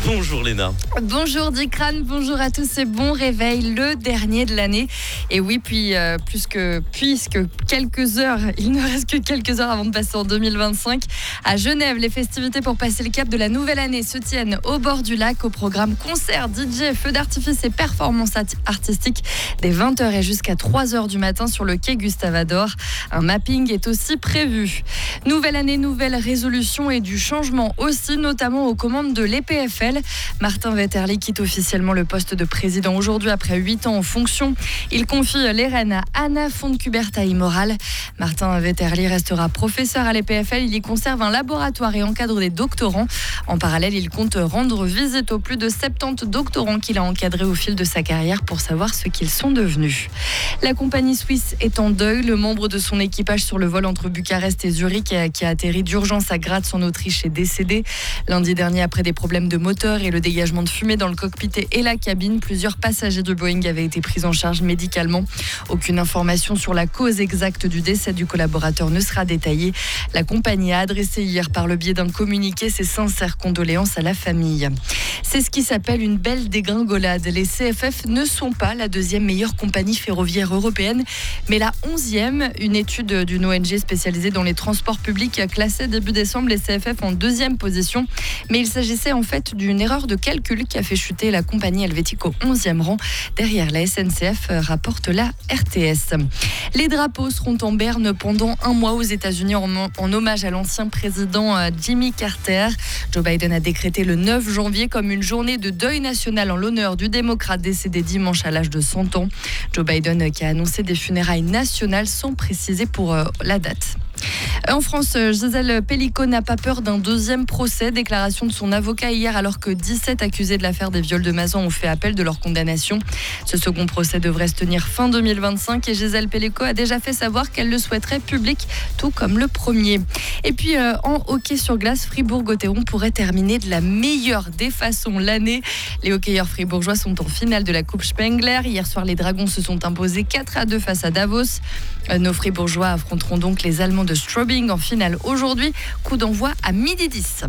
Bonjour Léna. Bonjour Dikran, bonjour à tous et bon réveil, le dernier de l'année. Et oui, puisque quelques heures, il ne reste que quelques heures avant de passer en 2025. À Genève, les festivités pour passer le cap de la nouvelle année se tiennent au bord du lac, au programme concert, DJ, feux d'artifice et performances artistiques dès 20h et jusqu'à 3h du matin sur le quai Gustave-Ador. Un mapping est aussi prévu. Nouvelle année, nouvelle résolution et du changement aussi, notamment aux commandes de l'EPFL. Martin Vetterli quitte officiellement le poste de président aujourd'hui après 8 ans en fonction. Il confie les rênes à Anna Fontcuberta-Imoral. Martin Vetterli restera professeur à l'EPFL. Il y conserve un laboratoire et encadre des doctorants. En parallèle, il compte rendre visite aux plus de 70 doctorants qu'il a encadrés au fil de sa carrière pour savoir ce qu'ils sont devenus. La compagnie suisse est en deuil. Le membre de son équipage sur le vol entre Bucarest et Zurich qui a atterri d'urgence à Graz en Autriche est décédé. Lundi dernier, après des problèmes de moteur et le dégagement de fumée dans le cockpit et la cabine, plusieurs passagers du Boeing avaient été pris en charge médicalement. Aucune information sur la cause exacte du décès du collaborateur ne sera détaillée. La compagnie a adressé hier par le biais d'un communiqué ses sincères condoléances à la famille. C'est ce qui s'appelle une belle dégringolade. Les CFF ne sont pas la deuxième meilleure compagnie ferroviaire européenne, mais la 11e. Une étude d'une ONG spécialisée dans les transports publics a classé début décembre les CFF en deuxième position. Mais il s'agissait en fait d'une erreur de calcul qui a fait chuter la compagnie helvétique au 11e rang. Derrière la SNCF, rapporte la RTS. Les drapeaux seront en berne pendant un mois aux États-Unis en hommage à l'ancien président Jimmy Carter. Joe Biden a décrété le 9 janvier comme une journée de deuil national en l'honneur du démocrate décédé dimanche à l'âge de 100 ans. Joe Biden qui a annoncé des funérailles nationales sans préciser pour la date. En France, Gisèle Pelicot n'a pas peur d'un deuxième procès. Déclaration de son avocat hier alors que 17 accusés de l'affaire des viols de Mazan ont fait appel de leur condamnation. Ce second procès devrait se tenir fin 2025 et Gisèle Pelicot a déjà fait savoir qu'elle le souhaiterait public, tout comme le premier. Et puis en hockey sur glace, Fribourg-Gotteron pourrait terminer de la meilleure des façons l'année. Les hockeyeurs fribourgeois sont en finale de la Coupe Spengler. Hier soir, les Dragons se sont imposés 4-2 face à Davos. Nos Fribourgeois affronteront donc les Allemands de Straubing en finale aujourd'hui. Coup d'envoi à 12h10.